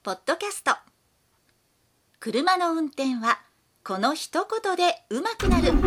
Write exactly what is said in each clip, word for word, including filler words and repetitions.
ポッドキャスト。車の運転はこの一言で上手くなる。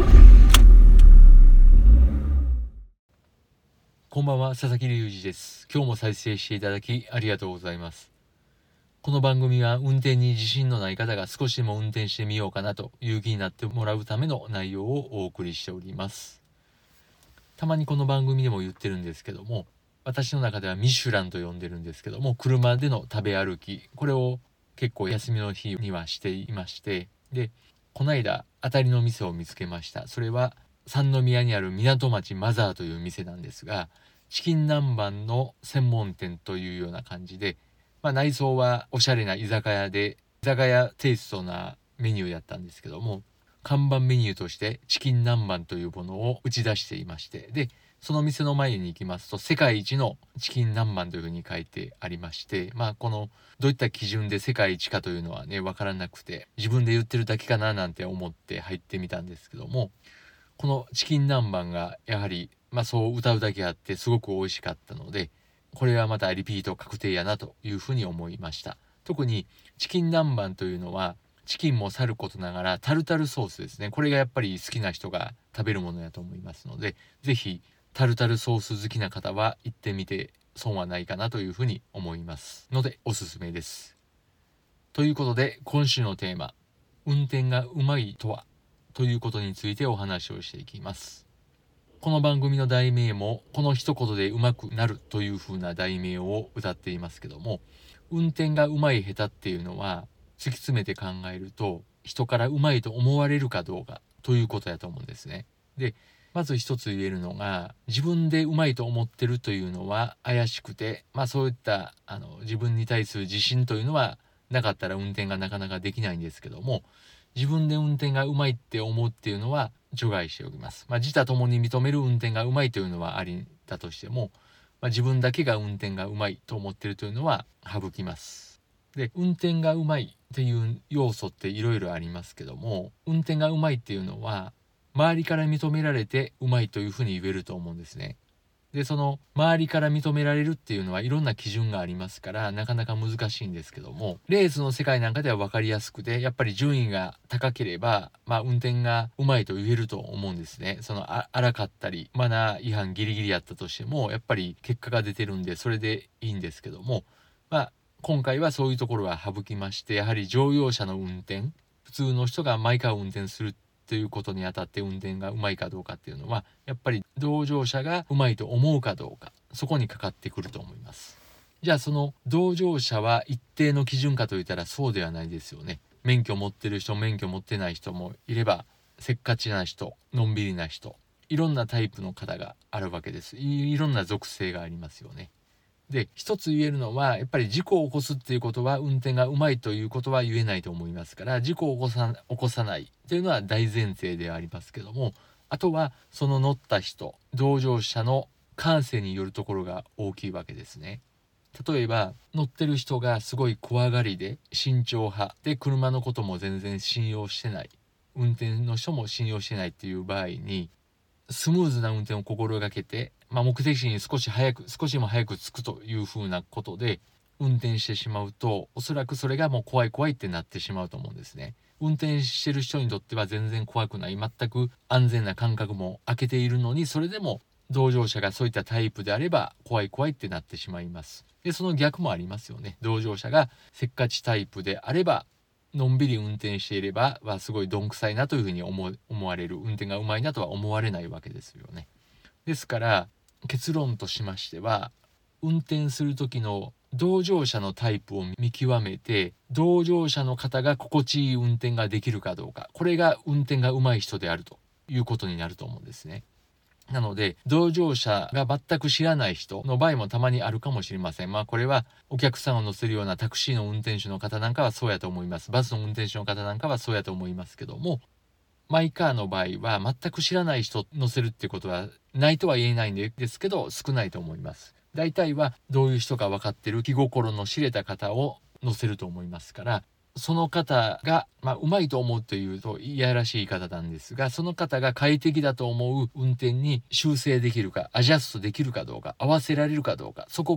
こんばんは、佐々木隆二です。今日も再生していただきありがとうございます。この番組は運転に自信のない方が少しでも運転してみようかなという気になってもらうための内容をお送りしております。たまにこの番組でも言ってるんですけども、私の中ではミシュランと呼んでるんですけども、車での食べ歩き、これを結構休みの日にはしていまして、でこの間当たりの店を見つけました。それは三宮にある港町マザーという店なんですが、チキン南蛮の専門店というような感じで、まあ、内装はおしゃれな居酒屋で居酒屋テイストなメニューやったんですけども、看板メニューとしてチキン南蛮というものを打ち出していまして、でその店の前に行きますと、世界一のチキン南蛮というふうに書いてありまして、まあこのどういった基準で世界一かというのはね分からなくて、自分で言ってるだけかななんて思って入ってみたんですけども、このチキン南蛮がやはりまあそう歌うだけあってすごく美味しかったので、これはまたリピート確定やなというふうに思いました。特にチキン南蛮というのはチキンもさることながらタルタルソースですね、これがやっぱり好きな人が食べるものやと思いますので、ぜひタルタルソース好きな方は行ってみて損はないかなというふうに思いますのでおすすめです。ということで今週のテーマ、運転がうまいとはということについてお話をしていきます。この番組の題名もこの一言でうまくなるというふうな題名を歌っていますけども、運転がうまい下手っていうのは突き詰めて考えると、人からうまいと思われるかどうかということやと思うんですね。でまず一つ言えるのが、自分でうまいと思ってるというのは怪しくて、まあそういったあの自分に対する自信というのはなかったら運転がなかなかできないんですけども、自分で運転がうまいって思うっていうのは除外しておきます。まあ自他ともに認める運転がうまいというのはありだとしても、まあ、自分だけが運転がうまいと思ってるというのは省きます。で運転がうまいっていう要素っていろいろありますけども、運転がうまいっていうのは周りから認められてうまいというふうに言えると思うんですね。でその周りから認められるっていうのはいろんな基準がありますから、なかなか難しいんですけども、レースの世界なんかでは分かりやすくて、やっぱり順位が高ければ、まあ、運転がうまいと言えると思うんですね。そのあ荒かったりマナー違反ギリギリやったとしてもやっぱり結果が出てるんでそれでいいんですけども、まあ今回はそういうところは省きまして、やはり乗用車の運転、普通の人がマイカーを運転するということにあたって運転がうまいかどうかっていうのは、やっぱり同乗者がうまいと思うかどうか、そこにかかってくると思います。じゃあその同乗者は一定の基準かといったらそうではないですよね。免許を持ってる人、免許を持ってない人もいれば、せっかちな人、のんびりな人、いろんなタイプの方があるわけです。い, いろんな属性がありますよね。で一つ言えるのは、やっぱり事故を起こすっていうことは運転がうまいということは言えないと思いますから、事故を起こさ、起こさないというのは大前提ではありますけども、あとはその乗った人、同乗者の感性によるところが大きいわけですね。例えば乗ってる人がすごい怖がりで慎重派で、車のことも全然信用してない、運転の人も信用してないっていう場合に、スムーズな運転を心がけて、まあ、目的地に少し早く少しでも早く着くというふうなことで運転してしまうと、おそらくそれがもう怖い怖いってなってしまうと思うんですね。運転してる人にとっては全然怖くない、全く安全な感覚も開けているのに、それでも同乗者がそういったタイプであれば怖い怖いってなってしまいます。でその逆もありますよね。同乗者がせっかちタイプであれば、のんびり運転していればはすごいどんくさいなというふうに 思, 思われる、運転がうまいなとは思われないわけですよね。ですから結論としましては、運転する時の同乗者のタイプを見極めて、同乗者の方が心地いい運転ができるかどうか、これが運転がうまい人であるということになると思うんですね。なので同乗者が全く知らない人の場合もたまにあるかもしれません。まあこれはお客さんを乗せるようなタクシーの運転手の方なんかはそうやと思います。バスの運転手の方なんかはそうやと思いますけども、マイカーの場合は全く知らない人乗せるっていうことはないとは言えないんですけど、少ないと思います。大体はどういう人か分かってる気心の知れた方を乗せると思いますから、その方が、まあ、うまいと思うというといやらしい言い方なんですが、その方が快適だと思う運転に修正できるか、アジャストできるかどうか、合わせられるかどうか、そこが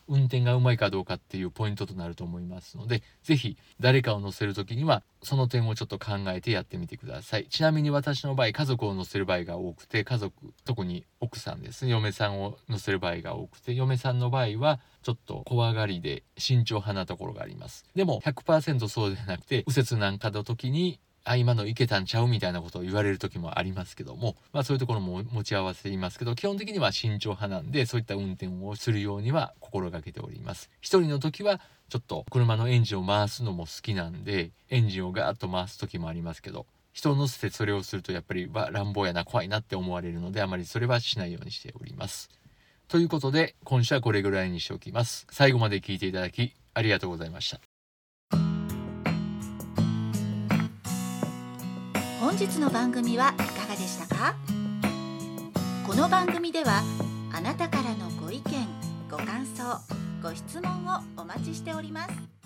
運転がうまいかどうかっていうポイントとなると思いますので、ぜひ誰かを乗せるときにはその点をちょっと考えてやってみてください。ちなみに私の場合、家族を乗せる場合が多くて、家族、特に奥さんですね、嫁さんを乗せる場合が多くて、嫁さんの場合はちょっと怖がりで慎重派なところがあります。でも ひゃくパーセント そうではなくて、右折なんかの時にあ今のいけたんちゃうみたいなことを言われる時もありますけども、まあそういうところも持ち合わせていますけど、基本的には慎重派なんで、そういった運転をするようには心がけております。一人の時はちょっと車のエンジンを回すのも好きなんで、エンジンをガーッと回す時もありますけど、人を乗せてそれをするとやっぱりわ乱暴やな、怖いなって思われるので、あまりそれはしないようにしております。ということで今週はこれぐらいにしておきます。最後まで聞いていただきありがとうございました。 本日の番組はいかがでしたか？この番組ではあなたからのご意見、ご感想、ご質問をお待ちしております。